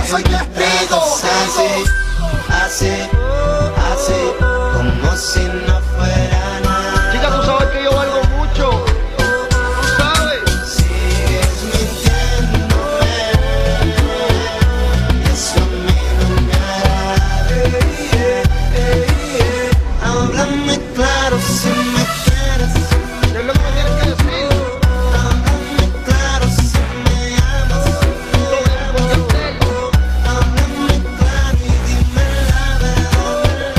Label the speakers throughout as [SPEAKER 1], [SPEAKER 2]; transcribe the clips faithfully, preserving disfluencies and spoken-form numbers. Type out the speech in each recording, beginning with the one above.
[SPEAKER 1] soy testigo.
[SPEAKER 2] Así, así, así, como si no fuera nada.
[SPEAKER 1] Chica, tú sabes que yo valgo mucho. Tú sabes.
[SPEAKER 2] Sigues mintiéndome, eso a mí no me agrada. Háblame claro si me quieres.
[SPEAKER 1] ¿Qué es lo que me tienes que decir?
[SPEAKER 2] Háblame claro si me amas. Háblame claro y dime la verdad.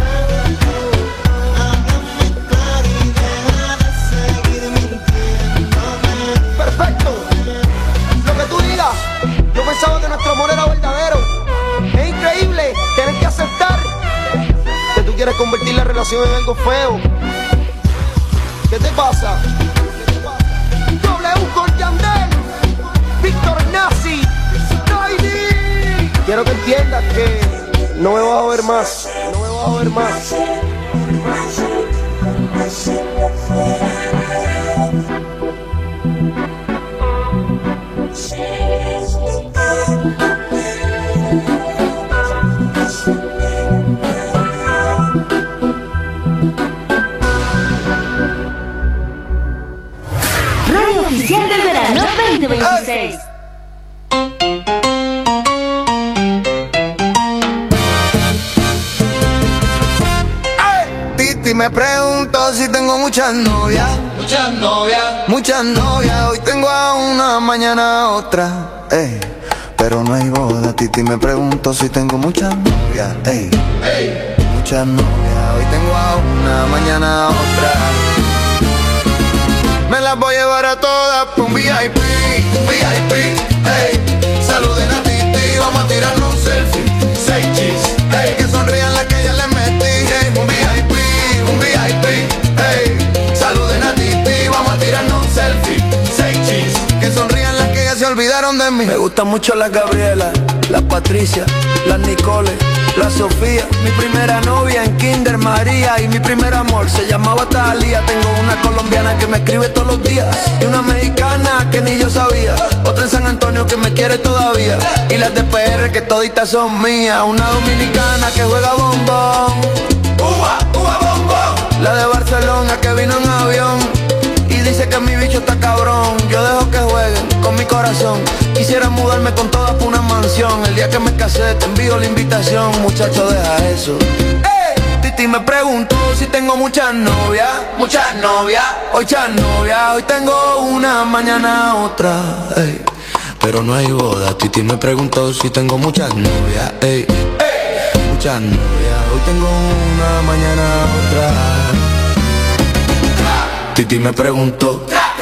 [SPEAKER 2] Háblame claro y deja de seguir mintiéndome.
[SPEAKER 1] Perfecto. Lo que tú digas. Yo pensaba que nuestro amor era verdadero. Es increíble tener que aceptar que tú quieres convertir la relación en algo feo. ¿Qué te pasa? W con Yandel, Víctor Nazi, Naidi. Quiero que entiendas que no me vas a ver más. No me vas a ver más.
[SPEAKER 3] Radio Oficial del Verano veinte veintiséis.
[SPEAKER 4] Titi me pregunto si tengo muchas novias.
[SPEAKER 2] Muchas novias.
[SPEAKER 4] Muchas novias, hoy tengo a una, mañana a otra. Ey, pero no hay boda. Titi me pregunto si tengo muchas novias. Ey,
[SPEAKER 2] Hey.
[SPEAKER 4] muchas novias, hoy tengo a una, mañana a otra. Me las voy a llevar a todas pa' un V I P, V I P, ey. Saluden a Titi, vamos a tirarnos un selfie. Seis cheese, ey. Que sonrían las que ya les metí, ey. Un V I P, un V I P, ey. Saluden a Titi, vamos a tirarnos un selfie. Seis cheese, que sonrían las que ya se olvidaron de mí. Me gusta mucho la Gabriela, la Patricia, la Nicole, la Sofía. Mi primera novia en Kinder María. Y mi primer amor se llamaba Talía. Tengo una colombiana que me escribe todos los días y una mexicana que ni yo sabía. Otra en San Antonio que me quiere todavía. Y las de P R que toditas son mías. Una dominicana que juega bombón. Uva, uva, bombón. La de Barcelona que vino en avión y dice que mi bicho está cabrón. Yo dejo que jueguen con mi corazón. Quisiera mudarme con todas por una mansión. El día que me casé te envío la invitación. Muchacho, deja eso. ¡Ey! Titi me preguntó si tengo muchas novias. Muchas novias. Hoy muchas novias. Hoy tengo una, mañana otra. Ey. Pero no hay boda. Titi me preguntó si tengo muchas novias. Ey. Ey. Muchas novias. Hoy tengo una, mañana otra. Titi me preguntó.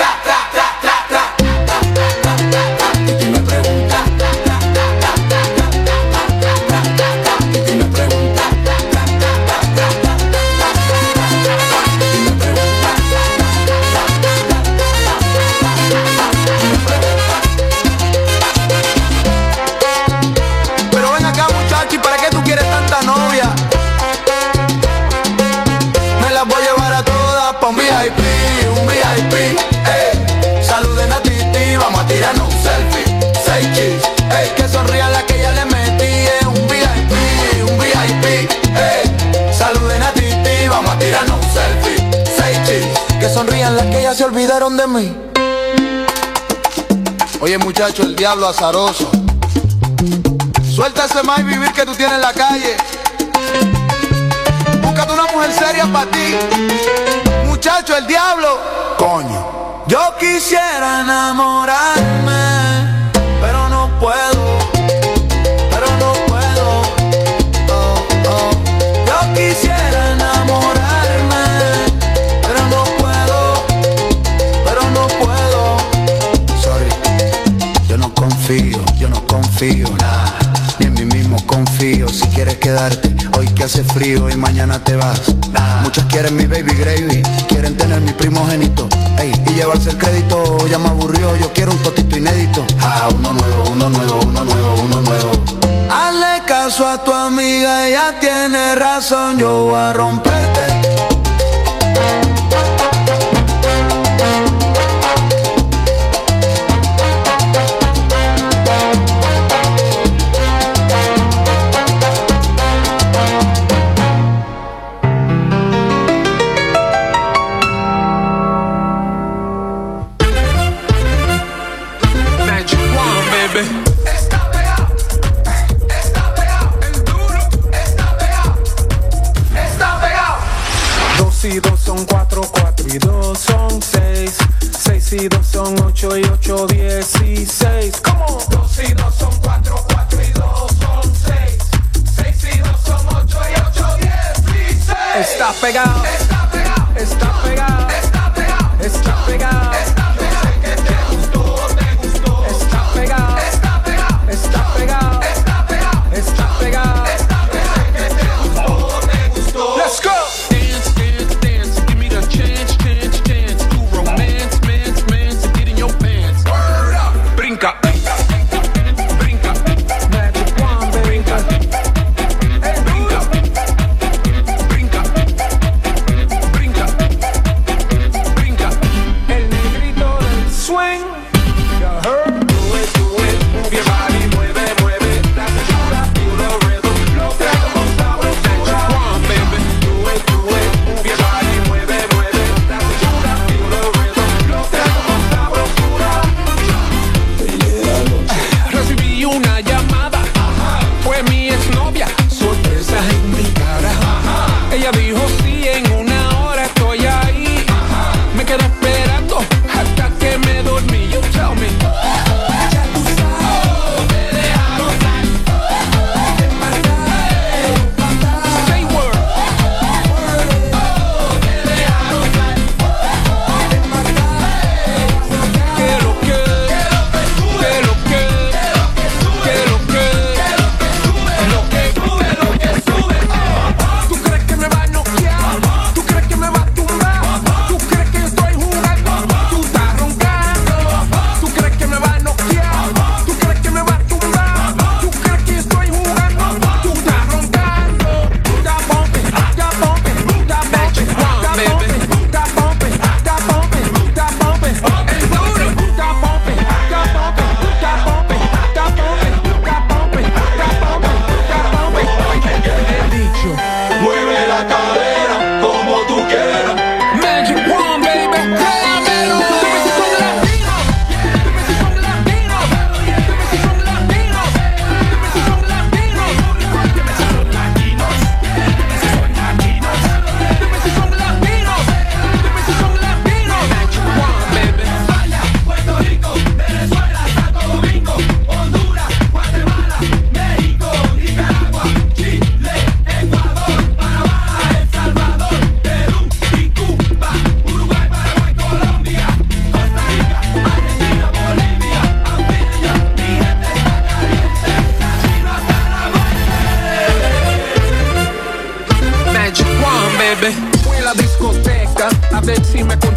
[SPEAKER 4] Sonrían las que ya se olvidaron de mí. Oye muchacho, el diablo azaroso. Suelta ese más y vivir que tú tienes en la calle. Búscate una mujer seria para ti. Muchacho, el diablo. Coño. Yo quisiera enamorarme, pero no puedo. Pero no puedo. Oh, oh. Yo quisiera enamorarme. Yo no confío, nah, ni en mí mismo confío. Si quieres quedarte, hoy que hace frío y mañana te vas, nah. Muchos quieren mi baby gravy, quieren tener mi primogénito, ey, y llevarse el crédito, ya me aburrió. Yo quiero un totito inédito, ah, uno nuevo, uno nuevo, uno nuevo, uno nuevo. Hazle caso a tu amiga, ella tiene razón, yo voy a romperte.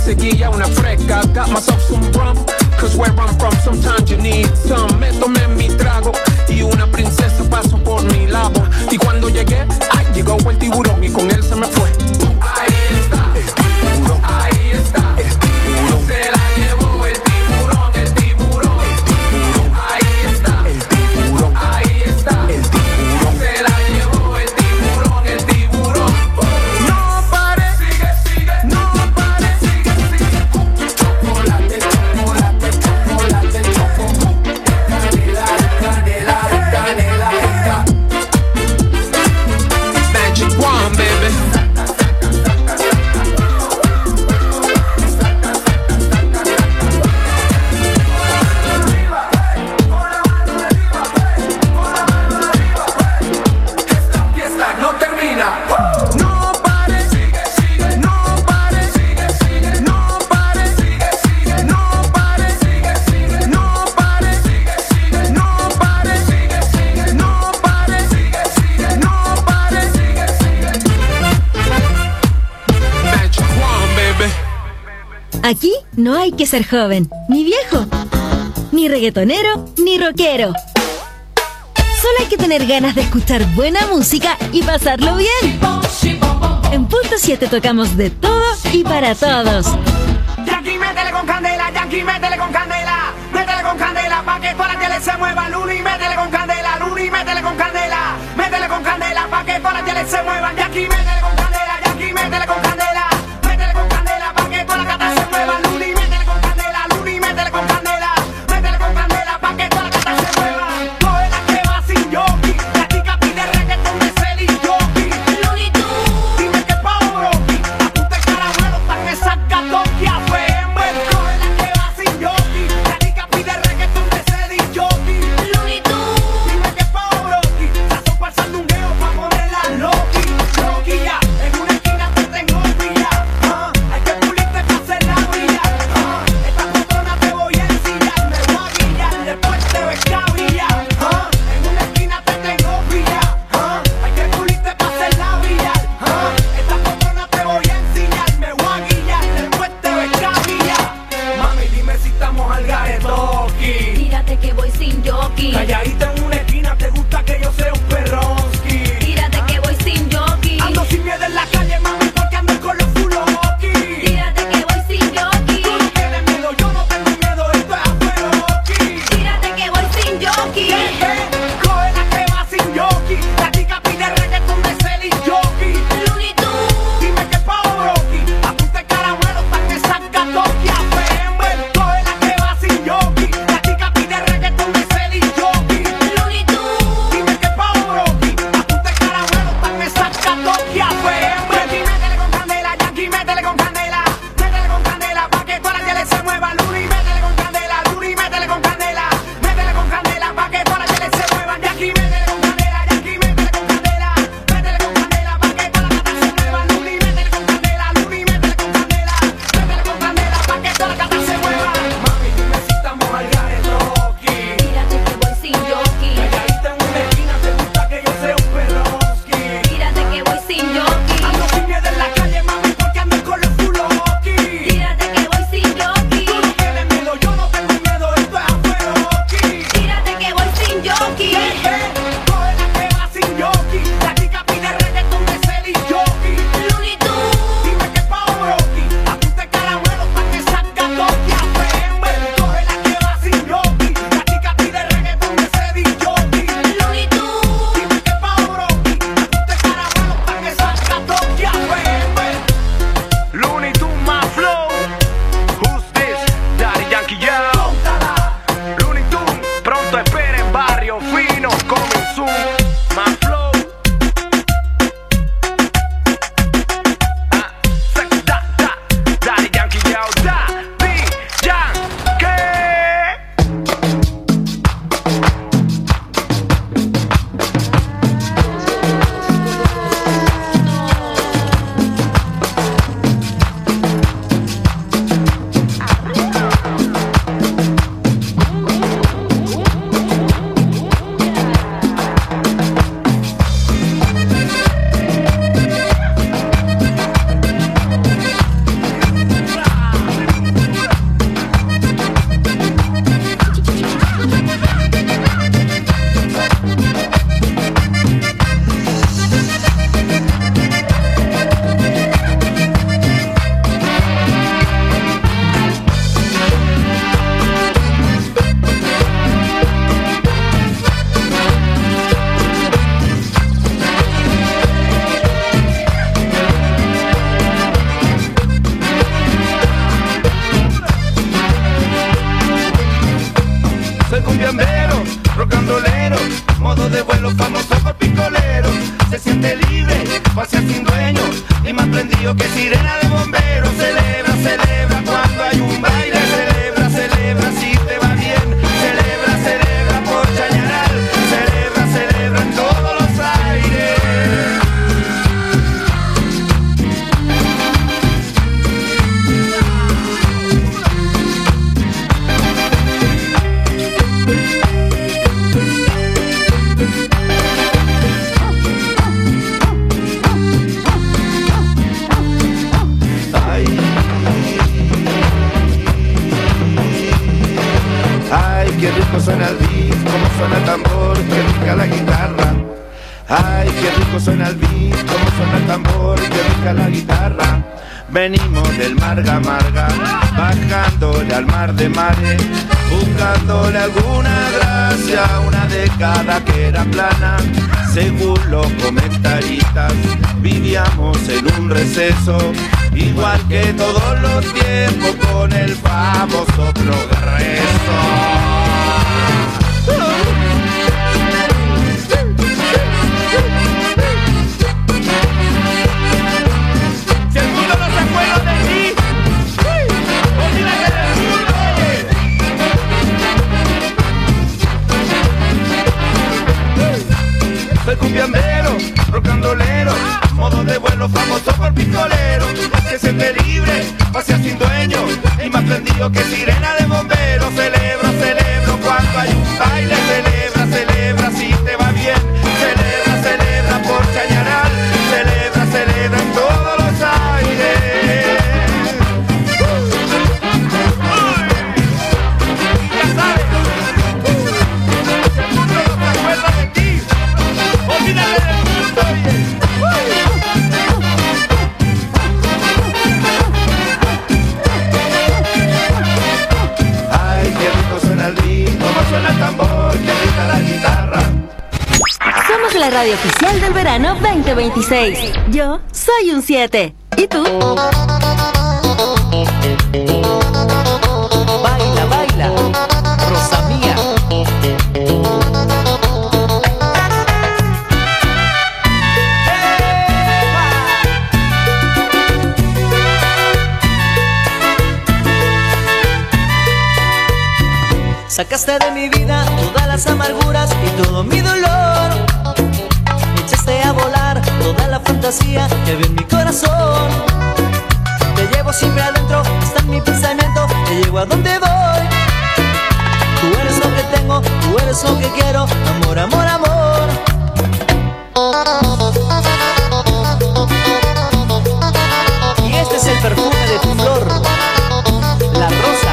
[SPEAKER 5] seguía una fresca. Got myself some rum, cause where I'm from sometimes you need some. Me tomé mi trago y una princesa pasó por mi lado. Y cuando llegué, ay, llegó el tiburón y con él se me fue. Ahí está, el tiburón, ahí está, el tiburón. Se la llevó el tiburón, el tiburón, el tiburón. Ahí está, el tiburón, ahí está, el tiburón. Se la llevó el tiburón, el tiburón. No pare, sigue, sigue, no pare, sigue, sigue. Chocolate, chocolate, chocolate, chocolate. Canela, canela, canela, canela. Magic One, baby.
[SPEAKER 6] Aquí no hay que ser joven, ni viejo, ni reggaetonero, ni rockero. Solo hay que tener ganas de escuchar buena música y pasarlo bien. En Punto siete tocamos de todo y para todos.
[SPEAKER 7] Yankee, métele con candela, Yankee, métele con candela, métele con candela, pa' que toda la tele se mueva. Luni, métele con candela, Luni, métele con candela, métele con candela, pa' que toda la tele se mueva. Yankee, métele con candela, Yankee, métele con candela, métele con candela, pa' que toda la cata se mueva. Luni, métele con candela, Luni, métele con candela, métele con candela, pa' que toda la cata se mueva. Coge la que va sin yoki, la chica pide reggaetón de Celi Yoki. Luni, tú, dime que pobre, apunte caramelo, tan esas gatos que afemen. Coge la que va sin yoki, la chica pide reggaetón de Celi Yoki. Luni, tú, dime que pobre, la sopa al sandungueo pa' ponerla loki, loki ya. En una esquina te tengo pilla, ah, hay que pulirte pa' hacerla brillar, ah, esta patrona te voy a ensillar, me voy a guillar, después te ves cavillar, ah, en una esquina te tengo pilla, ah, hay que pulirte pa' hacerla brillar, ah, esta patrona te voy a ensillar, me voy a guillar, después te ves cavillar. Mami, dime si estamos al garetoki,
[SPEAKER 3] Tírate que voy sin jockey.
[SPEAKER 7] calladita en una esquina, te gusta que yo sea un perronski.
[SPEAKER 3] Tírate que voy sin jockey.
[SPEAKER 7] Ando sin miedo en la calle, mami, porque ando con los fuloki.
[SPEAKER 3] Tírate que voy sin jockey.
[SPEAKER 7] Tú no tienes miedo, yo no tengo miedo, esto es afueroki.
[SPEAKER 3] Tírate que voy sin jockey.
[SPEAKER 7] Eh, eh, coge la que va sin yoki, la chica pide reggaetón de Celi Yoki.
[SPEAKER 3] Looney Tunes.
[SPEAKER 7] Dime que pavoroki, apunte caramelo, tan que saca toki a Fember. Coge la que va sin yoki, la chica pide reggaetón de Celi Yoki.
[SPEAKER 3] Looney Tunes.
[SPEAKER 7] Dime que pavoroki, apunte caramelo, tan que saca toki a Fember. Yankee, métele con candela, Yankee, métele con candela, métele con candela, pa' que toda la tele se mueva. Luni, métele con candela, Luni, métele con candela, métele con candela, pa' que toda la tele se mueva. Yankee, métele con candela, Yankee, métele con candela, métele con candela, pa' que toda la cata se mueva. Luni, métele con candela, Luni, métele con candela, métele con candela, pa' que toda la cata se mueva. Mami, dime si estamos al garetoki.
[SPEAKER 3] Tírate que voy sin jockey.
[SPEAKER 7] Calladita en una esquina, te gusta que yo sea un perroski.
[SPEAKER 3] Tírate que voy sin jockey.
[SPEAKER 7] Ando sin miedo en la calle, mami, porque ando con los fuloki.
[SPEAKER 3] Tírate que voy sin jockey.
[SPEAKER 7] Tú no tienes miedo, yo no tengo miedo, esto es afueroki.
[SPEAKER 3] Tírate que voy sin jockey.
[SPEAKER 7] Eh, eh, coge la que va sin yoki, la chica pide reggaetón de Celi Yoki.
[SPEAKER 3] Looney Tunes.
[SPEAKER 7] Dime que pavoroki, apunte caramelo, tan que saca toki a Fember. Coge la que va sin yoki, la chica pide reggaetón de Celi Yoki.
[SPEAKER 3] Looney Tunes.
[SPEAKER 7] Dime que pavoroki, apunte caramelo, tan que saca toki a Fember.
[SPEAKER 5] Looney Tunes, my flow. Who's this? Daddy Yankee, yo.
[SPEAKER 7] Póntala.
[SPEAKER 5] Looney Tunes, pronto esperen, barrio fino, coming soon. My flow. Ah, sac, da, da, Daddy Yankee, yo, Daddy Yankee.
[SPEAKER 4] cumbiambero, rocandolero, modo de vuelo famoso por picolero. Se siente libre, pasea sin dueño y más prendido que sirena de bombero. Celebra, celebra cuando hay un baile. Celebra, celebra si te va bien. Celebra, celebra por Chañaral. Celebra, celebra en todos los aires. Qué rico suena el beat, cómo suena el tambor, qué rica la guitarra. Ay, qué rico suena el beat, cómo suena el tambor, qué rica la guitarra. Venimos del Marga Marga, bajándole al mar de mares, buscándole alguna gracia, una década que era plana. Según los comentaristas, vivíamos en un receso, igual que todos los tiempos con el famoso progreso. Si el mundo no se acuerda de ti, olvídate del mundo. Soy cumbiambero, rocandolero, modo de vuelo famoso por picolero. Se siente libre, pasea sin dueño y más prendido que sirena de bombero. Celebro, celebro cuando hay un baile. Celebra, celebra si te va bien. Celebra, celebra por Chañaral. Celebra, celebra en todos los aires. Uy, ya sabes, si el mundo no se acuerda de ti, olvídate del mundo. Ay, qué rico suena el beat, cómo suena el tambor, qué rica la guitarra.
[SPEAKER 6] Somos la radio oficial del verano veinte veintiséis. Yo soy un siete. ¿Y tú?
[SPEAKER 8] Baila, baila, Rosa mía. Sacaste de mi vida todas las amarguras y todo mi dolor. Me echaste a volar toda la fantasía que había en mi corazón. Te llevo siempre adentro, está en mi pensamiento, te llevo a donde voy. Tú eres lo que tengo, tú eres lo que quiero, amor, amor, amor. Y este es el perfume de tu flor, la rosa.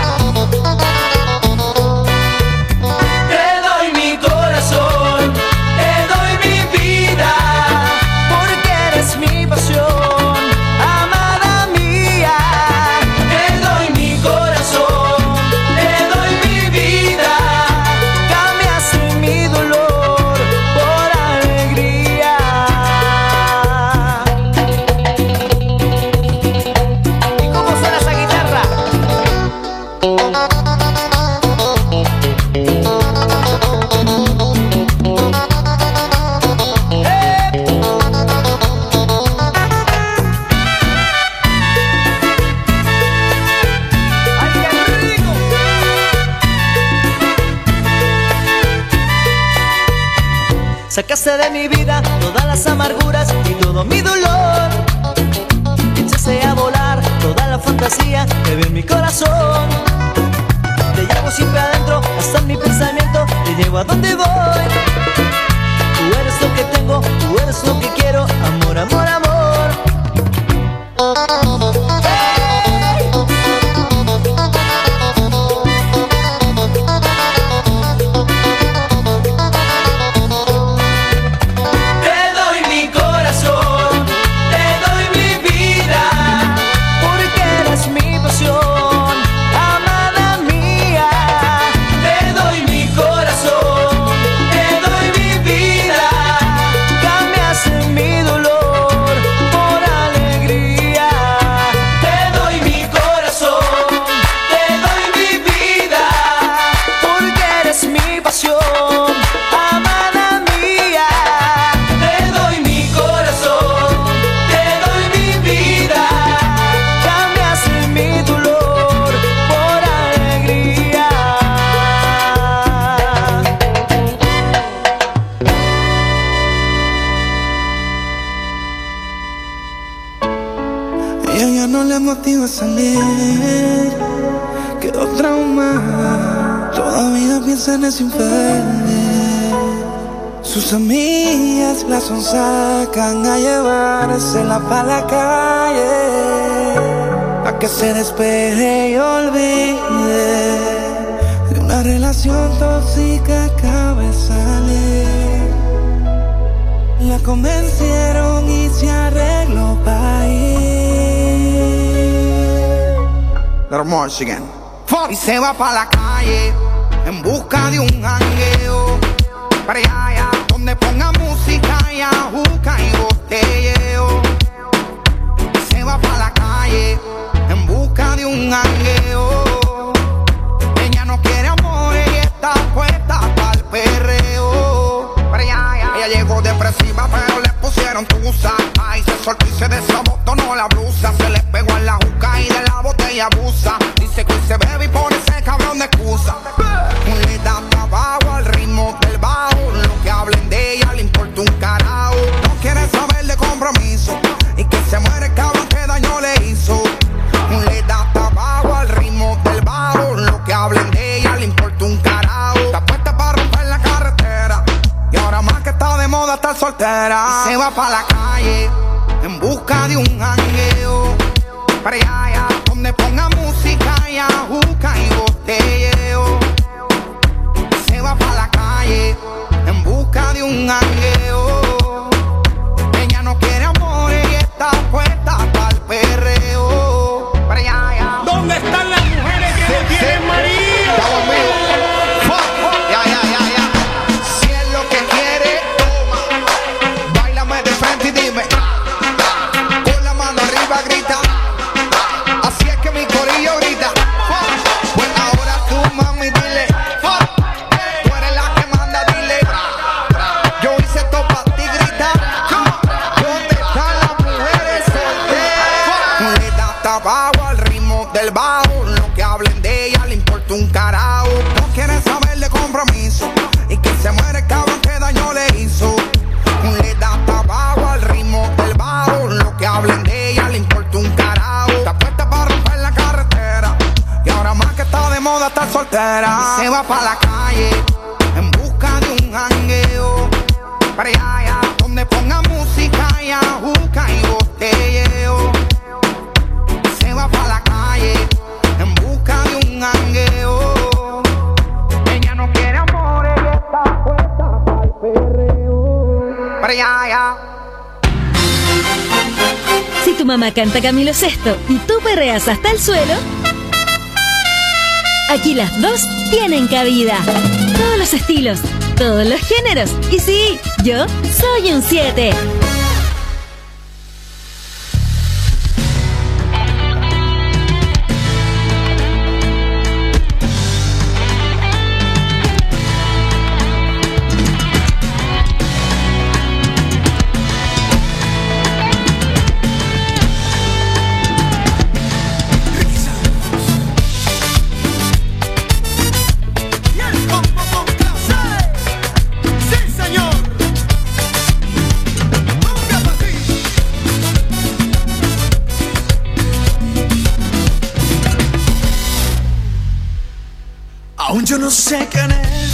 [SPEAKER 8] Sacaste de mi vida todas las amarguras y todo mi dolor. Echaste a volar toda la fantasía que había en mi corazón. Te llevo siempre adentro, hasta en mi pensamiento, te llevo a donde voy. Tú eres lo que tengo, tú eres lo que quiero, amor, amor, amor.
[SPEAKER 2] salir, quedó traumada. Todavía piensa en ese infeliz. Sus amigas la sonsacan a llevársela pa' la calle, pa' que se despeje y olvide de una relación tóxica acaba de salir. La convencieron y se arregló pa' ir.
[SPEAKER 7] Little more again. Y se va pa' la calle en busca de un jangueo, para allá, allá, donde ponga música y ajuca y botelleo. Y se va pa' la calle en busca de un jangueo. Ella no quiere amor y está puesta pa'l perreo. Para allá, allá. Ella llegó depresiva pero le pusieron tusa. Ay, se soltó y se desabotonó la blusa. Se le pegó en la juca y de la botella abusa. Dice que hoy se bebe y pone ese cabrón de excusa. Le da trabajo al ritmo del bajo. Lo que hablen de ella le importa un carajo. No quiere saber de compromiso y que se muere el cabrón que daño le hizo. Le da trabajo al ritmo del bajo. Lo que hablen de ella le importa un carajo. Está puesta para romper la carretera y ahora más que está de moda estar soltera. Y se va pa' la calle en busca de un jangueo, para allá, allá, donde ponga música y ajuca y botelleo. Se va pa' la calle en busca de un jangueo. Ella no quiere amor y está puesta pa'l perreo. Para allá, allá.
[SPEAKER 5] ¿Dónde están las mujeres que no tienen marido?
[SPEAKER 7] Estamos amigos. Ya, ya, ya, ya. Si es lo que quiere, toma. Báilame de frente y dime. Con la mano arriba grita. Así es que mi corillo grita. Pues ahora tú, mami, dile. Tú eres la que manda, dile. Yo hice esto pa' ti, grita. ¿Dónde están las mujeres solteras? Le da trabajo al ritmo del bajo. Lo que hablen de ella le importa un carajo. No quiere saber de compromiso y que se muere el cabrón que daño le hizo. Le da trabajo al ritmo del bajo. Lo que hablen de ella le importa un carajo. Está puesta para romper la carretera y ahora más que está de moda estar soltera. Y se va pa' la calle en busca de un jangueo, para allá, allá, donde ponga música y ajuca y botelleo. Y se va pa' la calle en busca de un jangueo. Ella no quiere amor, ella está puesta pa'l perreo. Para allá, allá.
[SPEAKER 6] Si tu mamá canta Camilo Sesto y tú perreas hasta el suelo, aquí las dos tienen cabida. Todos los estilos, todos los géneros. Y sí, yo soy un siete.
[SPEAKER 2] Sí, señor. Aún yo no sé quién es,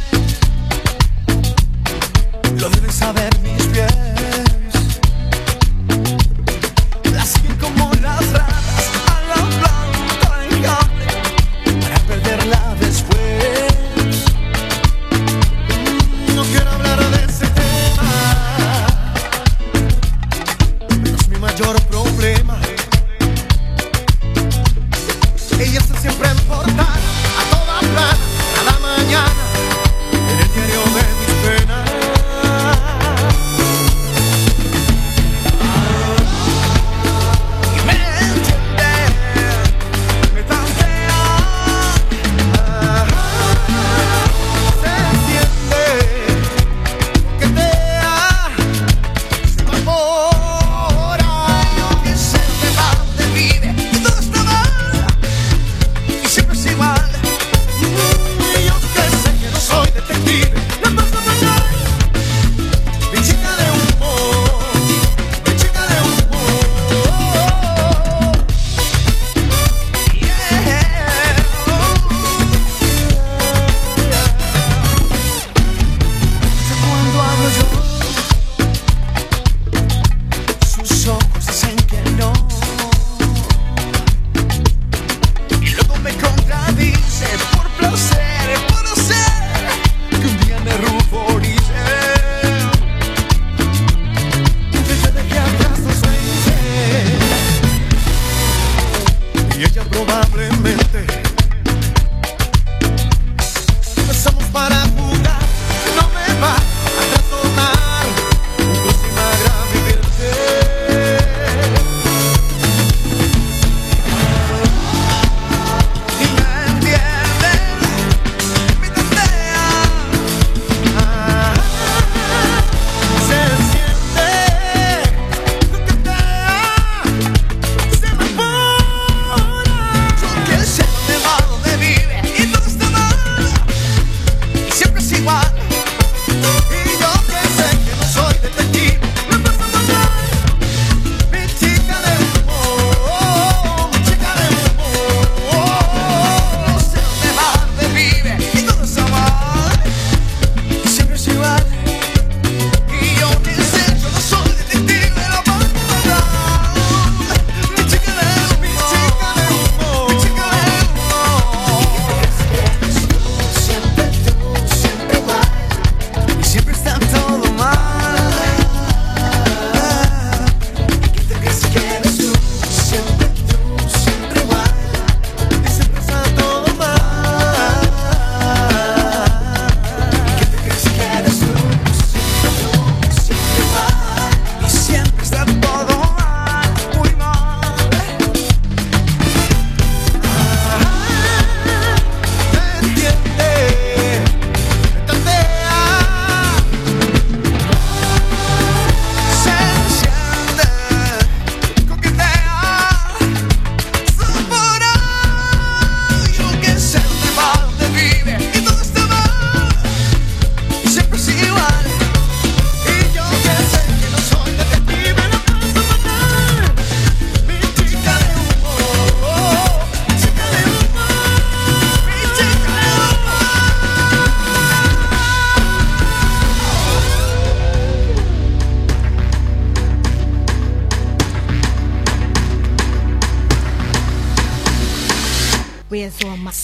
[SPEAKER 2] lo deben saber mis pies. La siguen como las ratas a la planta del cable para perderla después. No quiero hablar de ese tema, no es mi mayor problema. Ella está siempre en portada, a toda plana, cada mañana, en el diario de mis penas.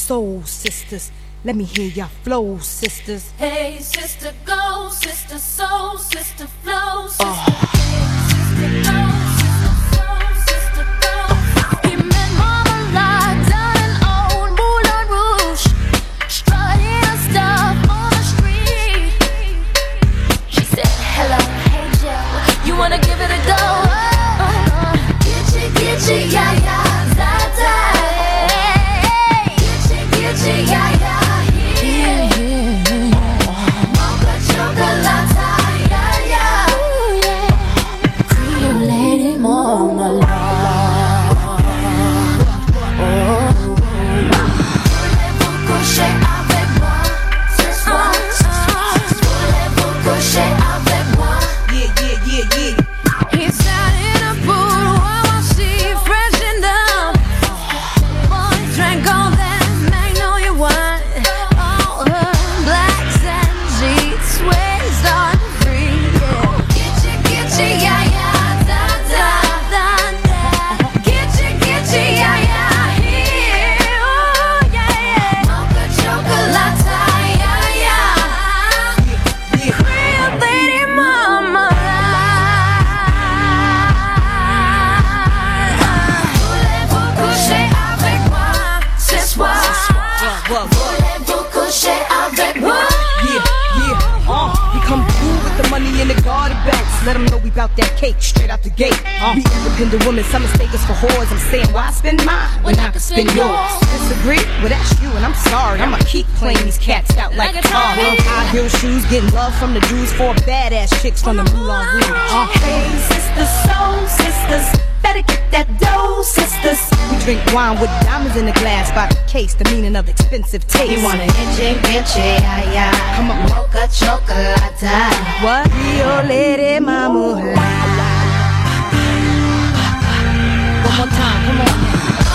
[SPEAKER 9] soul sisters. Let me hear your flow, sisters.
[SPEAKER 3] Hey, sister, go, sister, soul, sister, flow, sister.
[SPEAKER 9] Oh.
[SPEAKER 3] Hey, sister, go, sister, soul, sister, go. He met Marmalade down in old Moulin Rouge, strutting her stuff on the street. She said, hello, hey Joe, you wanna give it a go? Uh, Gitchy, gitchy, yeah, yeah, da, da. Gitchy, gitchy, yeah, yeah.
[SPEAKER 9] Let them know we bout that cake straight out the gate. Uh. We independent women, some mistake us for whores. I'm saying, why spend mine when I can spend yours? Disagree? Well, that's you, and I'm sorry. I'ma keep playing these cats out like tar. High heel shoes, getting love from the Jews, four badass chicks from the Moulin Rouge. Uh.
[SPEAKER 3] Hey, sisters, soul sisters, better get that dough, sisters.
[SPEAKER 9] We drink wine with diamonds in the glass by the case, the meaning of expensive taste.
[SPEAKER 3] You want an inche, inche, ay, ay.
[SPEAKER 9] Come on,
[SPEAKER 3] mocha chocolate.
[SPEAKER 9] What? Rio Lady Mama. One more time, come on.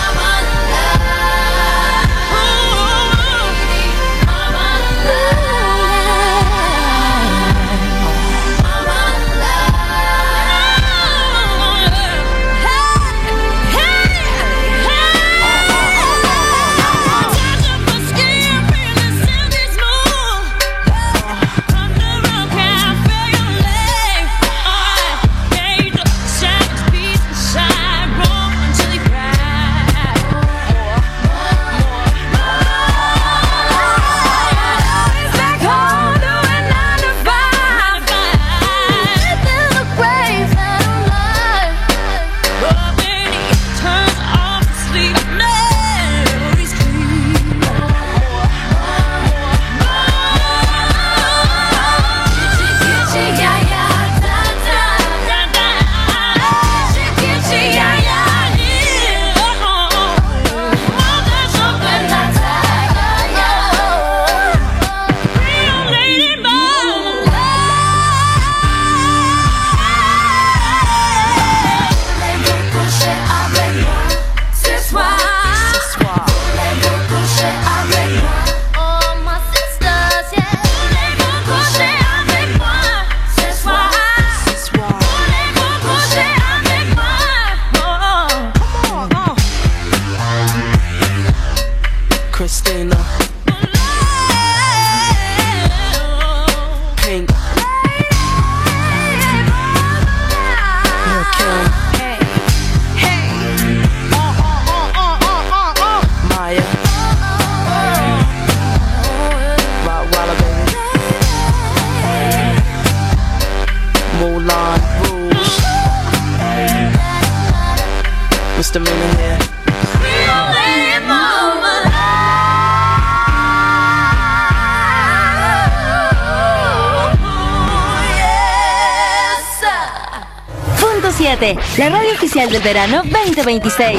[SPEAKER 6] La radio oficial del verano veinte veintiséis.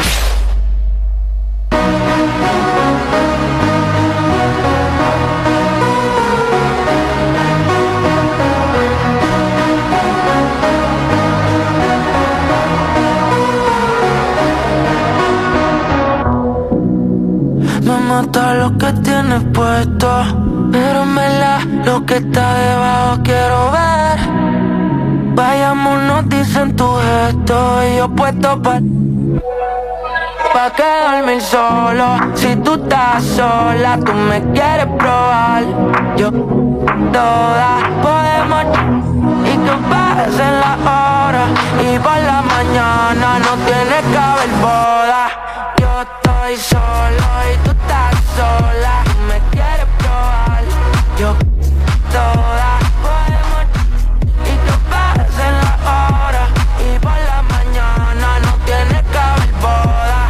[SPEAKER 10] Me mata lo que tienes puesto, pero en verdad lo que está debajo quiero ver. Vayámonos, dicen tu gesto y yo puesto pa'. pa' que dormir solo. Si tú estás sola, tú me quieres probar. Yo, todas podemos y que pasen las horas. Y por la mañana no tiene que haber boda. Yo estoy solo y tú estás sola. Tú me quieres probar. Yo, todas podemos y que pasen las horas. Y por la mañana no tiene que haber boda.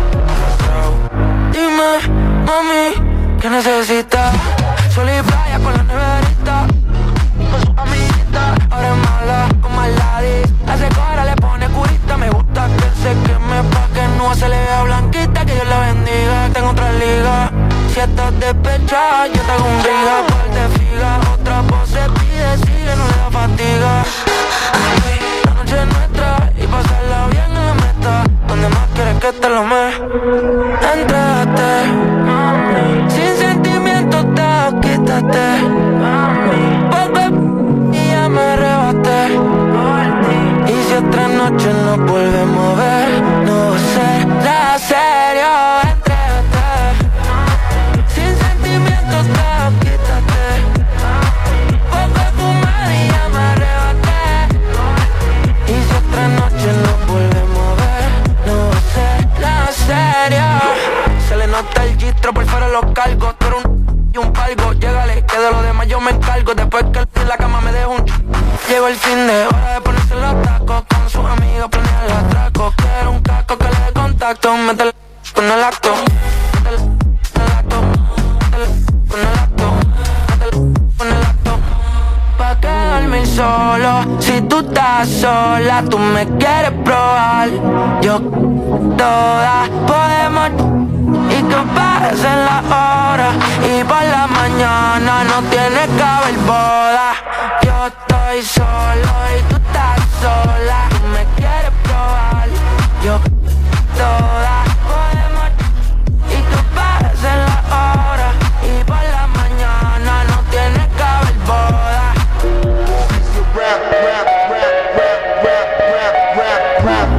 [SPEAKER 10] Dime, mami, ¿qué necesitas? Sol y playa con la neverita, con su amiguita. Ahora es mala con Maladis. Hace cara, le pone curita. Me gusta que se queme pa' que no se le vea blanquita. Que Dios la bendiga, tengo otra liga. Si estás despechada, yo te hago un briga. Cual te figa, otra voz se pide, sigue, no le da fatiga. La noche es nuestra y pasarla bien en la meta. Donde más quieres que te lo me entrate, sin sentimientos te quítate. Vuelve y ya me arrebaté. Y si otra noche nos volvemos a ver, no será serio. Entrégate, sin sentimientos te quítate. Vuelve a fumar y ya me arrebaté. Y si otra noche nos volvemos a ver, no será serio. Se le nota el gistro, por fuera los cargos. Tú eres un y un palgo, llégale, que de lo demás yo me encargo. Después que en la cama me dejo un ch... Llegó el fin de hora de ponerse los tacos. Con sus amigos planear el atraco. Quiero un casco que le dé contacto. Métele con el acto. Métele con el acto. Métele con el acto. Métele con el acto. Pa' que dormir solo. Si tú estás sola, tú me quieres probar. Yo, todas podemos y que pasen las horas. Y por la mañana no tiene que haber boda. Yo estoy solo y tú estás sola. Tú me quieres probar. Yo, todas podemos y que pasen las horas. Y por la mañana no tiene que haber boda.
[SPEAKER 4] Rap, rap, rap, rap, rap, rap, rap, rap.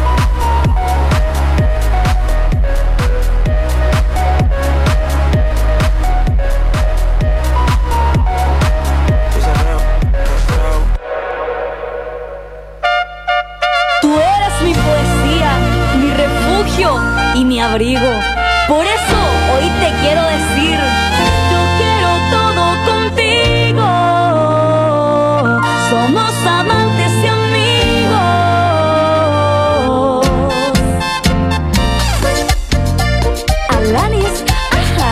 [SPEAKER 6] Y mi abrigo. Por eso hoy te quiero decir: yo quiero todo contigo. Somos amantes y amigos. Alanis, ajá.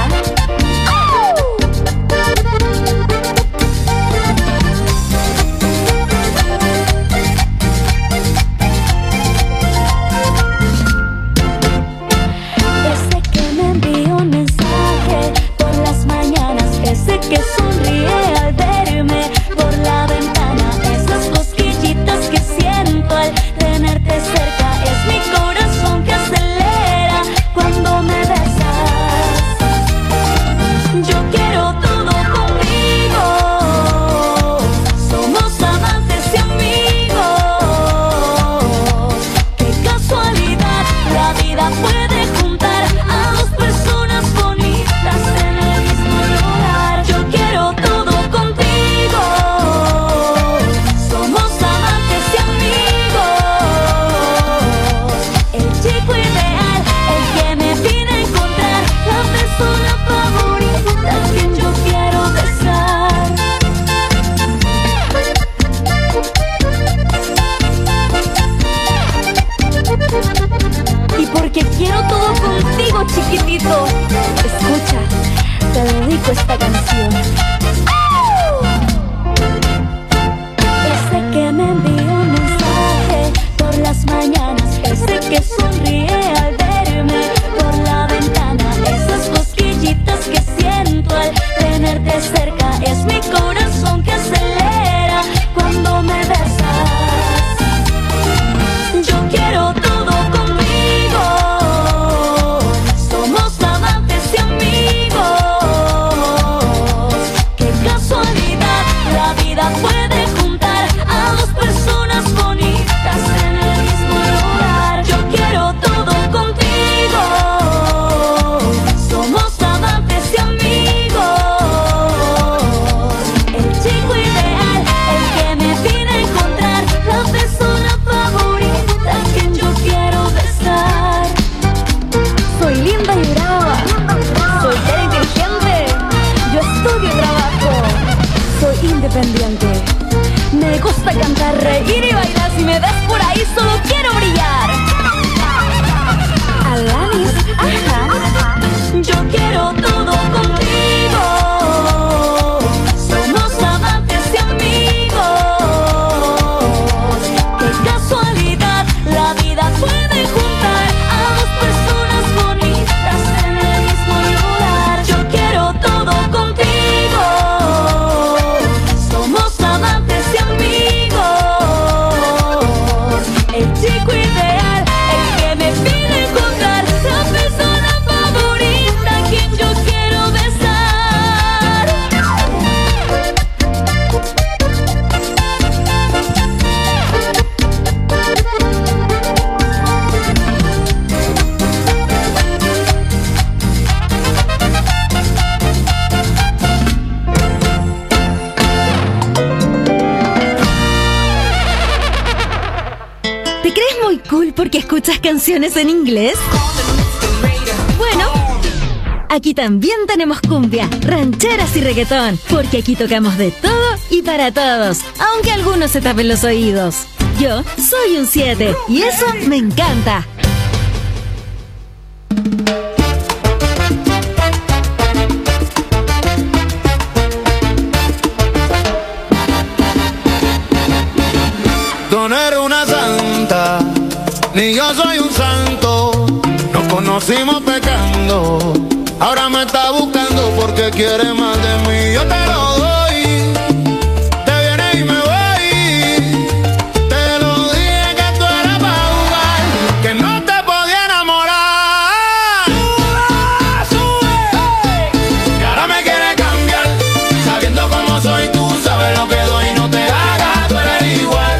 [SPEAKER 6] Que sonríe al verme por la ventana. Esas cosquillitas que siento al tenerte cerca. Es mi corazón que acelera cuando me besas. Yo quiero todo contigo. Somos amantes y amigos. Qué casualidad, la vida puede juntar a dos personas bonitas en el mismo lugar. Yo quiero todo contigo. Somos amantes y amigos. El chico ideal, el que me vine a encontrar. La persona favorita que yo quiero besar. Y porque quiero todo contigo, chiquitito, escucha, te dedico esta canción. Ese que me envía un mensaje por las mañanas. Ese que sonríe al verme por la ventana. Esas cosquillitas que siento al tenerte cerca. Es mi corazón que acelera cuando me besas. Yo quiero todo contigo. Somos amantes y amigos. brillante. Me gusta cantar, reír y bailar. Si me ves por ahí solo quiero brillar. Alanis, ajá. Yo quiero todo contigo. Somos amantes y amigos. Qué casualidad, la vida puede juntar a dos personas bonitas en el mismo lugar. Yo quiero todo contigo. Somos amantes y amigos. El chico ideal, el que me pide encontrar la persona favorita a quien yo quiero besar. ¿Te crees muy cool porque escuchas canciones en inglés? Bueno, aquí también tenemos cumbia, rancheras y reggaetón, porque aquí tocamos de todo y para todos, aunque algunos se tapen los oídos. Yo soy un siete y eso me encanta.
[SPEAKER 4] Tú no eres una santa, ni yo soy un santo. Nos conocimos pecando, ahora me está buscando porque quiere más de mí. Yo te lo doy, te vienes y me voy. Te lo dije que tú eras pa' jugar, que no te podía enamorar. Sube, sube, y ahora me quiere cambiar, sabiendo cómo soy tú, sabes lo que doy, no te hagas, tú eres igual.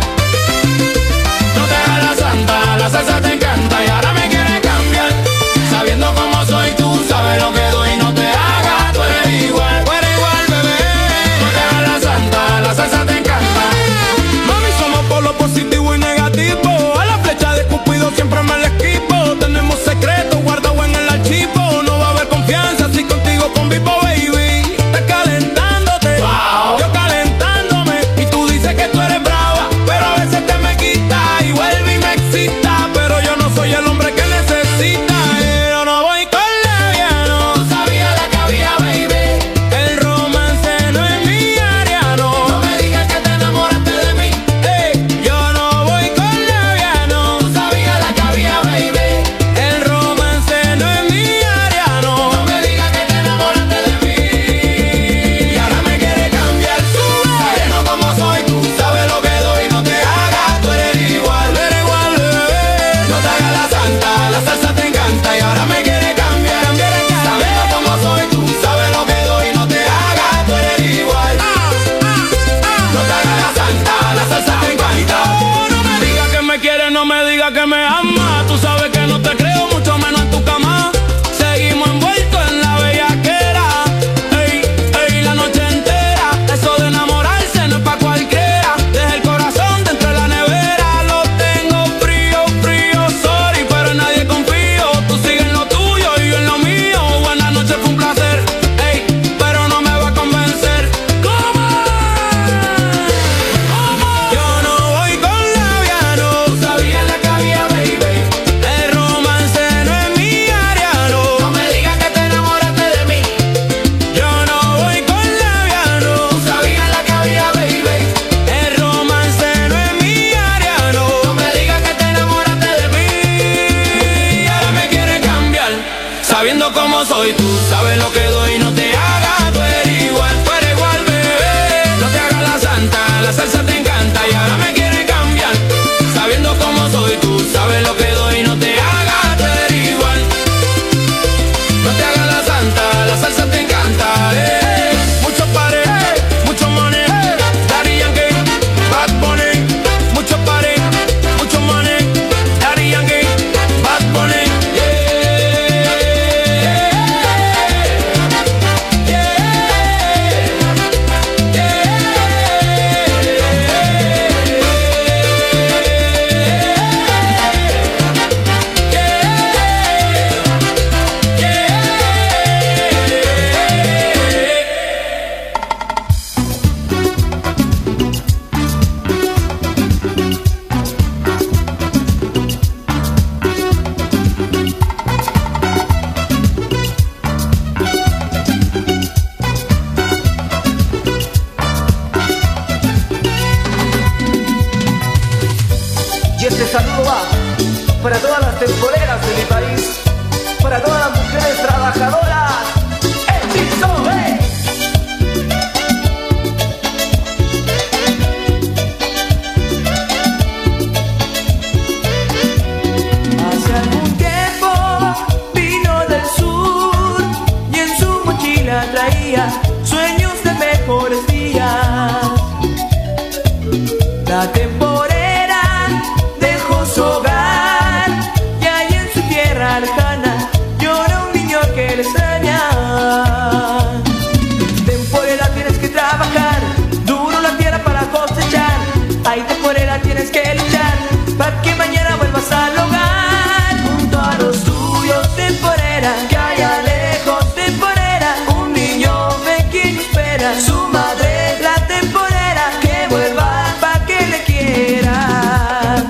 [SPEAKER 4] La salsa te encanta y ahora me quiere cambiar, sabiendo cómo soy tú, sabes lo que doy, no te hagas, tú eres igual, tú eres igual, bebé. No te hagas la santa, la salsa te encanta.
[SPEAKER 5] Mami, somos por lo positivo y negativo. A la flecha de Cupido siempre me la esquivo. Tenemos secretos guardados en el archivo. No va a haber confianza si contigo convivo, baby. Estás calentándote, wow. Yo calentándome. Y tú dices que tú eres brava, pero a veces te me quitas y vuelve y me excita. Pero yo no soy el hombre que necesita. Yo no voy con leviano.
[SPEAKER 4] Tú sabías la que había, baby.
[SPEAKER 5] El romance no es mi área, no.
[SPEAKER 4] No me digas que te enamoraste de mí.
[SPEAKER 5] Ey, yo no voy con leviano.
[SPEAKER 4] Tú sabías la que había, baby.
[SPEAKER 5] El romance no es mi área, no.
[SPEAKER 4] No me digas que te enamoraste de mí. Y ahora me quiere cambiar, sube. Sabiendo cómo soy tú, sabes lo que doy, no te hagas, tú eres igual.
[SPEAKER 5] Tú eres igual, bebé.
[SPEAKER 4] No te hagas la santa, la salsa te encanta y ahora me quiere cambiar. Sabiendo cómo soy tú, sabes lo que doy, no te hagas, tú eres igual. No te hagas la santa, la salsa te encanta.
[SPEAKER 5] Oh, no me digas que me quieres, no me digas que me amas. Tú sabes que no te creo, mucho menos en tu cama. Seguimos envueltos en la bellaquera. Ey, ey, la noche entera. Eso de enamorarse no es pa' cualquiera. Deja el corazón dentro de la nevera. Lo tengo frío, frío, sorry, pero en nadie confío. Tú sigues en lo tuyo y yo en lo mío. Buenas noches, fue un placer. Ey, pero no me va a convencer. ¿Cómo? Yo no voy con leviano.
[SPEAKER 4] Tú sabías la que había, baby.
[SPEAKER 5] El romance no es mi área, no.
[SPEAKER 4] No me digas que te enamoraste de mí.
[SPEAKER 5] Yo no voy con leviano.
[SPEAKER 4] Tú sabías la que había, baby.
[SPEAKER 5] El romance no es mi área, no.
[SPEAKER 4] No me digas que te enamoraste de mí.
[SPEAKER 5] Y ahora me quiere cambiar, sabiendo cómo soy tú, sabes lo que doy, no te hagas, tú eres igual, tú eres igual, bebé. No te hagas la santa, la salsa te encanta y ahora me quiere cambiar, sabiendo cómo soy tú, sabes lo que doy, no te hagas, tú eres igual. No te hagas la santa, la salsa te encanta, eh. Muchos pares, mucho money, Daddy Yankee, Bad Bunny. Muchos pares, mucho money, Daddy Yankee, Bad Bunny, yeah.
[SPEAKER 11] para todas las temporeras de mi país, para todas las mujeres trabajadoras. ¡Hechizo, eh!
[SPEAKER 10] Hace algún tiempo vino del sur y en su mochila traía sueños de mejores días. La temporera dejó su hogar y ahí en su tierra lejana llora un niño que le extraña. Temporera, tienes que trabajar duro la tierra para cosechar. Ahí temporera, tienes que luchar para que mañana vuelvas al hogar junto a los tuyos. Temporera, que allá lejos temporera un niño pequeño espera su madre. La temporera que vuelva pa' que le quiera.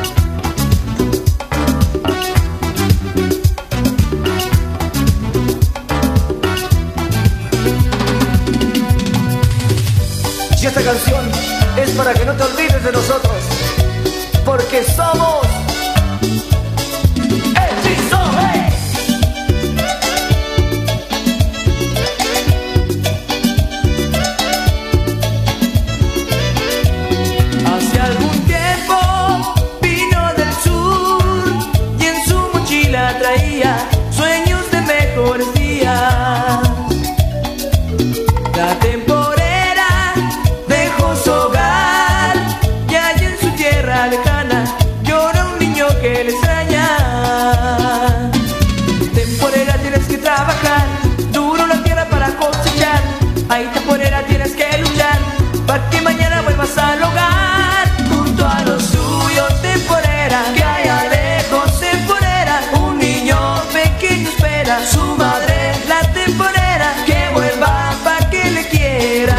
[SPEAKER 11] Y esta canción es para que no te olvides de nosotros, porque somos Hechizo, eh.
[SPEAKER 10] Hace algún tiempo vino del sur y en su mochila traía sueños de mejores días. La temporera dejó su hogar y allí en su tierra lejana llora un niño que le extraña. Temporera, tienes que trabajar duro la tierra para cosechar. Ahí temporera, tienes que luchar para que mañana vuelvas al hogar junto a los suyos. Temporera, que allá lejos temporera un niño pequeño espera su madre. La temporera que vuelva pa' que le quiera.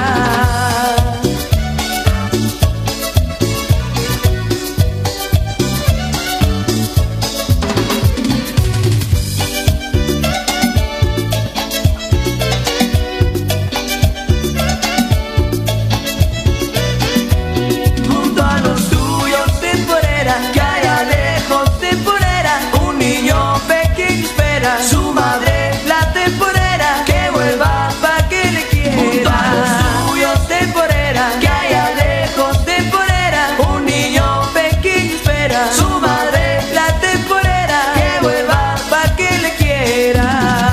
[SPEAKER 10] Junto a los suyos, temporera, que allá lejos temporera un niño pequeño espera su madre. La temporera que vuelva pa' que le quiera. Junto a los suyos, temporera, que allá lejos temporera un niño pequeño espera su madre. La temporera que vuelva pa' que le quiera.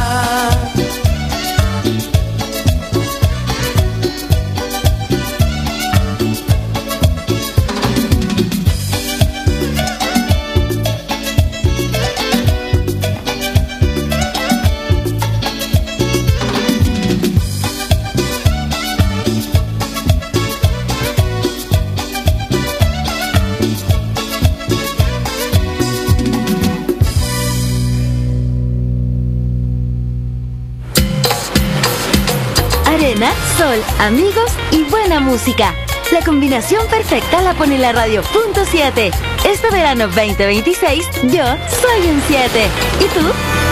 [SPEAKER 6] Arena, sol, amigos y buena música. La combinación perfecta la pone la radio punto siete. Este verano veinte veintiséis, yo soy un siete. ¿Y tú?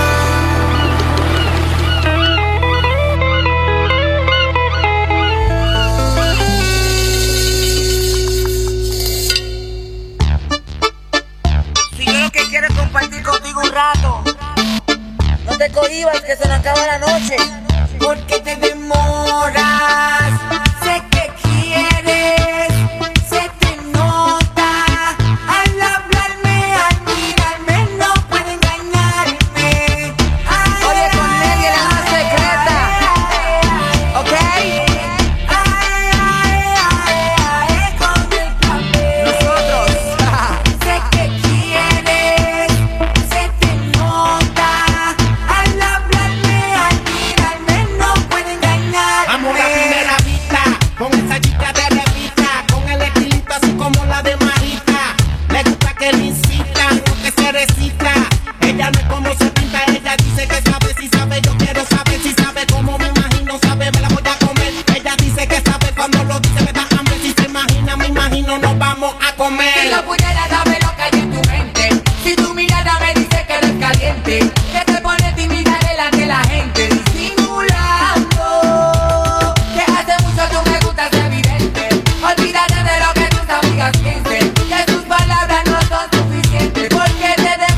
[SPEAKER 7] Si yo lo que quiero es compartir contigo un rato, no te cohibas que se nos acaba la noche. Porque te demoras, sé que quieres, se te nota. Al hablarme, al mirarme, no puede engañarme. Ay, oye, con Nelly la más secreta, ¿ok? Ay, ay, ay, ay, con el papel. Nosotros, sé que quieres, se te nota. Al hablarme, al mirarme, no puede engañarme.
[SPEAKER 12] Amor a primera vista, con esa chica de revista, con el estilito así como la de Marita. Le gusta que le incitan, no que se recita. Ella no es como se pinta, ella dice que sabe, si sabe, yo quiero saber si sabe cómo me imagino, sabe, me la voy a comer. Ella dice que sabe, cuando lo dice me da hambre, si se imagina, me imagino, nos vamos a comer.
[SPEAKER 7] Si lo pudiera, dame lo que hay en tu mente. Si tu mirada me dice que eres caliente, que te pone tímida delante de la gente, disimulando, que hace mucho tú me gustas evidente. Olvídate de lo que tus amigas piensen, que tus palabras no son suficientes, porque te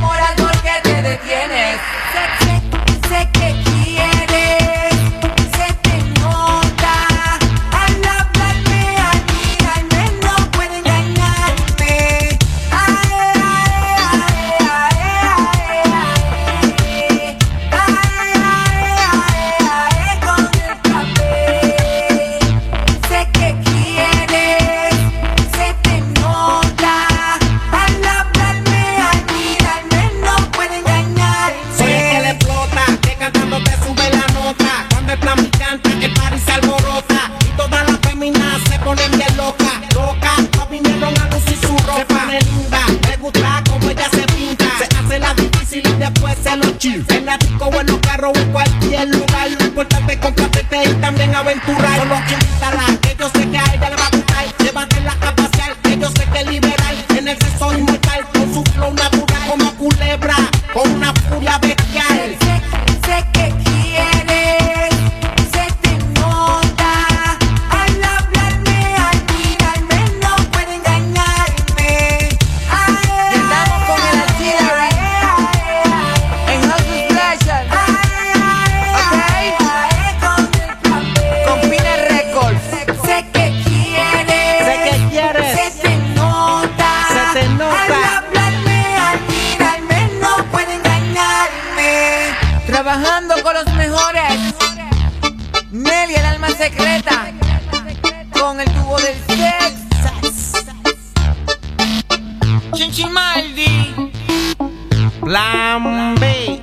[SPEAKER 12] Plan B.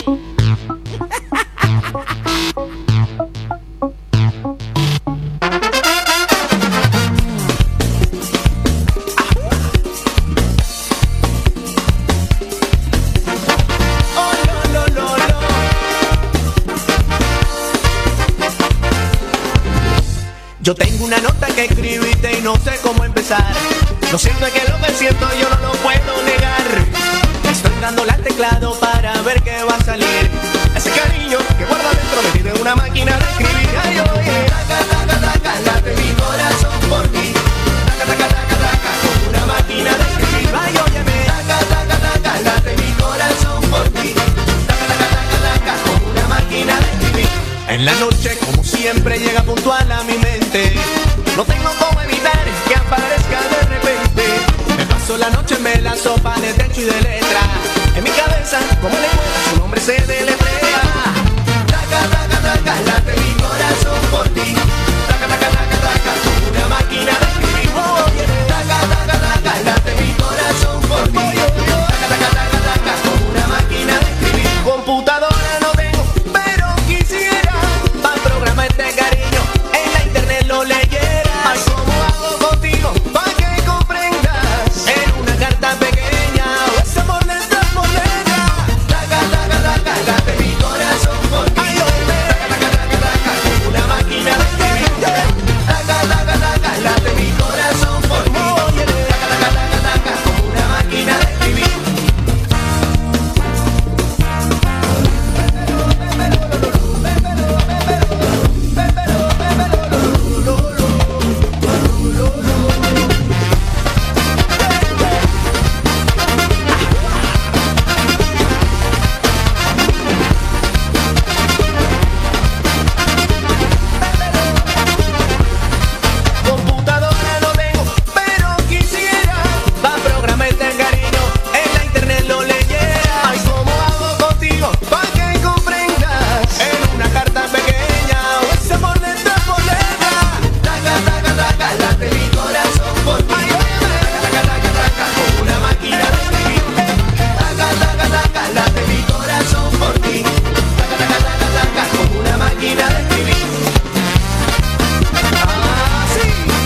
[SPEAKER 2] Yo tengo una nota que escribiste y no sé cómo empezar. Lo cierto es que lo que siento yo no lo puedo negar. Estoy dándole al teclado para ver qué va a salir. Ese cariño que guarda dentro me pide una máquina de escribir. Ay, oye, taca, taca, taca, late mi corazón por ti. Taca, taca, taca, taca, como una máquina de escribir. Ay, óyeme, taca, taca, taca, late mi corazón por ti. Taca, taca, taca, taca, como una máquina de escribir. En la noche, como siempre, llega puntual a mi mente. No tengo cómo evitar que aparezca de repente. Me paso la noche en ver la sopa de techo y de letra. En mi cabeza, como le cuento, su nombre se deletrea. Taca, taca, taca, late mi corazón por ti. Taca, taca, taca, taca, como una máquina de escribir. Oh, yeah. Taca, taca, taca, late mi corazón por ti. Taca, taca, taca, taca, como una máquina de escribir. Computadora no tengo, pero quisiera para programar este cariño en la internet lo leyera. Ay, ¿cómo hago contigo para que comprendas? En una carta pequeña o ese amor letra por letra. Taca, taca, taca, late mi corazón por ti. Ay, oye, taca, taca, taca, como una máquina de escribir. Taca, taca, taca, late mi corazón por ti. Oye, taca, taca, taca, taca, como una máquina de escribir. Computadora no tengo, pero quisiera para programar este cariño en la internet lo leyera. Ay, ¿cómo hago contigo para que comprendas? En una carta pequeña o ese amor letra por letra. Taca, taca, taca, late mi corazón por ti. Ay, óyeme, taca, taca, taca, como una máquina de escribir. Taca, taca, taca, late mi corazón por ti. Taca, taca, taca, taca, como una máquina de escribir. Ah, sí.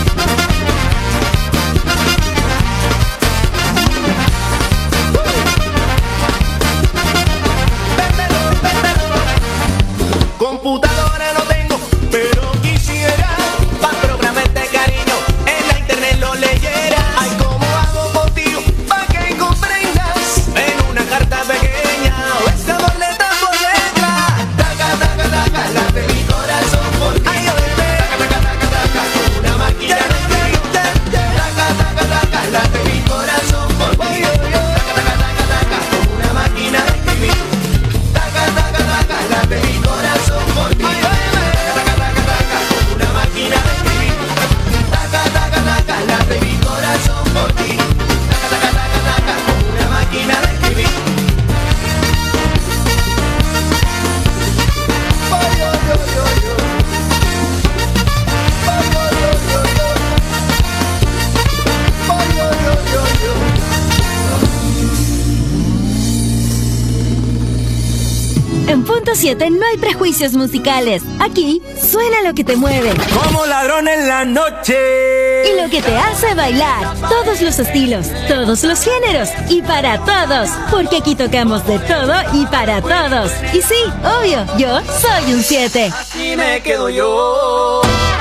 [SPEAKER 2] Computadora no tengo, pero quisiera para programar este cariño en la internet lo leyera. Ay, ¿cómo hago contigo para que comprendas? En una carta pequeña o ese amor letra por letra. Taca, taca, taca, late mi corazón por ti. Ay, oye, taca, taca, taca, taca, como una máquina de escribir. Taca, taca, taca, late mi corazón por ti. Taca, taca, taca, taca, como una máquina de escribir. Taca, taca, taca, late mi corazón por ti. Taca, taca, taca, taca, como una máquina de escribir. Taca, taca, taca, late mi corazón por ti. Taca, taca, taca, taca, como una máquina de escribir.
[SPEAKER 6] En Punto siete no hay prejuicios musicales. Aquí suena lo que te mueve
[SPEAKER 2] Como ladrón en la noche.
[SPEAKER 6] y lo que te hace bailar. Todos los estilos, todos los géneros y para todos. Porque aquí tocamos de todo y para todos. Y sí, obvio, yo soy un siete.
[SPEAKER 2] Así me quedo yo.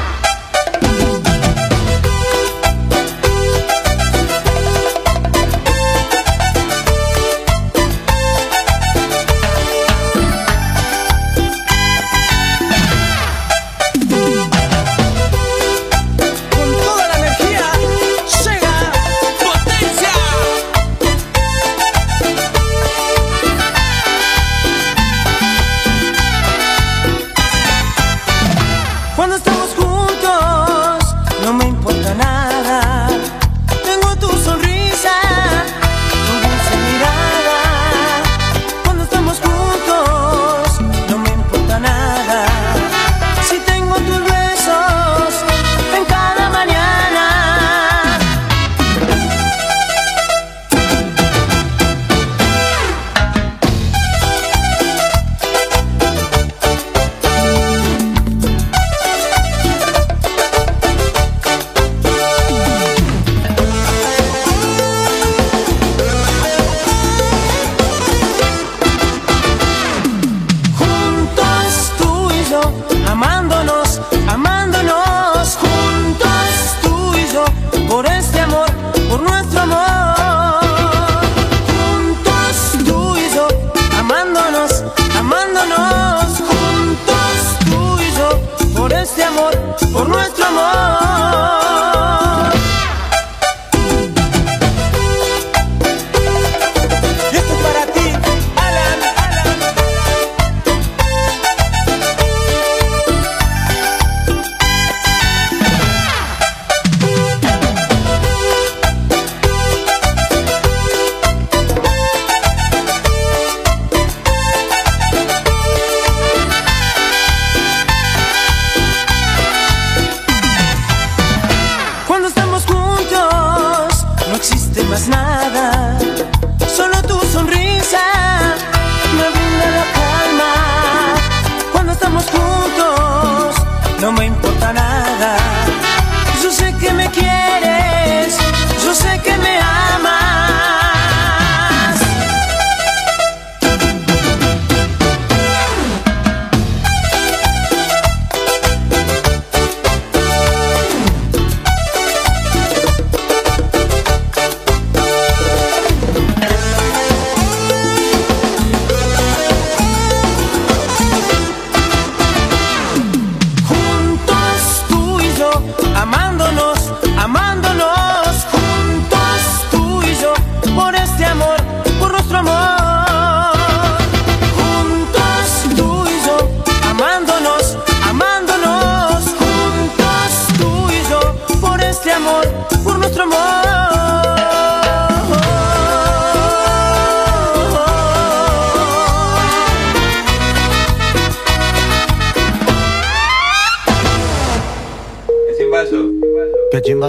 [SPEAKER 2] Con toda la energía, llega Potencia. Cuando estamos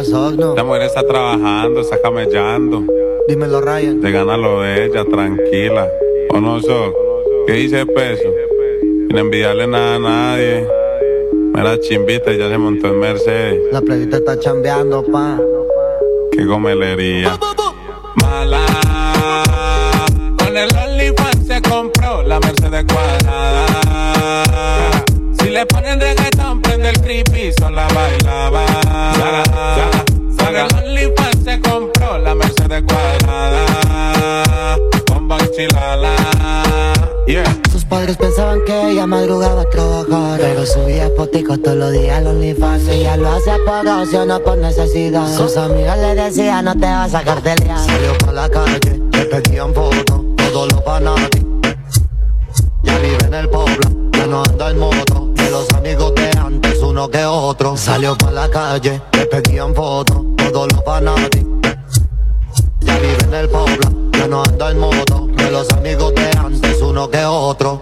[SPEAKER 13] Sogno?
[SPEAKER 14] La mujer está trabajando, está camellando.
[SPEAKER 13] Dímelo, Ryan.
[SPEAKER 14] De gana lo de ella, tranquila. ¿O no, Soc? ¿Qué dice el peso? Sin envidiarle nada a nadie. Mira, chimbita, ya se montó en Mercedes.
[SPEAKER 13] La plebita está chambeando, pa.
[SPEAKER 14] Qué gomelería. Mala. Con el OnlyFans se compró la Mercedes cuadrada. Si le ponen reggaetón, prende el creepy, sola bailaba. Saga, saga, saga. Con el OnlyFans se compró la Mercedes cuadrada. Con Banchilala. Yeah.
[SPEAKER 13] Sus padres pensaban que ella madrugaba a trabajar, pero subía fotico todos los días al OnlyFans. Ella lo hace por ocio, no por necesidad. Sus amigas le decían, no te vas a cartelear. Salió pa' la calle, le pedían fotos, todos los fanáticos. Ya vive en el pueblo, ya no anda en moto. De los amigos de antes, uno que otro. Salió pa' la calle, le pedían fotos, todos los fanáticos. Ya vive en el pueblo, ya no anda en moto. De los amigos de antes, uno que otro.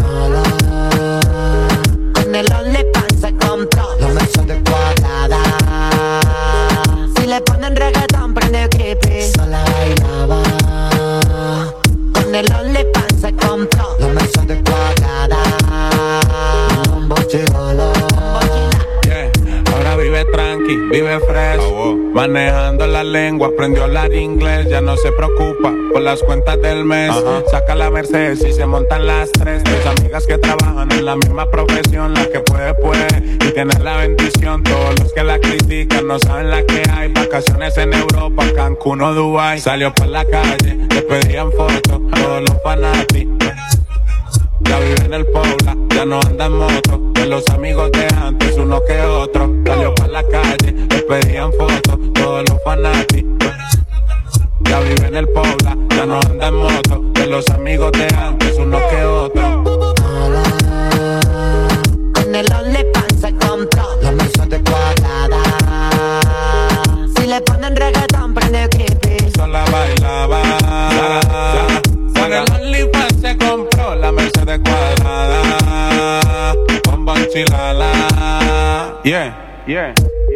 [SPEAKER 13] Con el OnlyFans se compró la Mercedes cuadrada. Si le ponen reggaetón, prende creepy, sola bailaba. Con el OnlyFans se compró la Mercedes cuadrada. Un bochilolo.
[SPEAKER 14] Yeah. Ahora vive tranqui, vive fresh. Oh, wow. Manejando la lengua, aprendió a hablar inglés. Ya no se preocupa por las cuentas del mes. Uh-huh. Saca la Mercedes y se montan las tres. Tus amigas que trabajan en la misma profesión. La que puede, puede y tiene la bendición. Todos los que la critican no saben la que hay. Vacaciones en Europa, Cancún o Dubai. Salió por la calle, le pedían fotos todos los fanáticos. Ya vive en el Pobla, ya no anda en moto. De los amigos de antes, uno que otro. Salió pa' la calle, le pedían fotos, todos los fanáticos. Ya vive en el Pobla, ya no anda en moto. De los amigos de antes, uno que otro.
[SPEAKER 13] Con el OnlyFans se compró la Mercedes cuadrada. Si le ponen reggaetón, prende creepy,
[SPEAKER 14] sola bailaba. Con el OnlyFans se compró la Mercedes cuadrada. Con Banchilala. Yeah, yeah,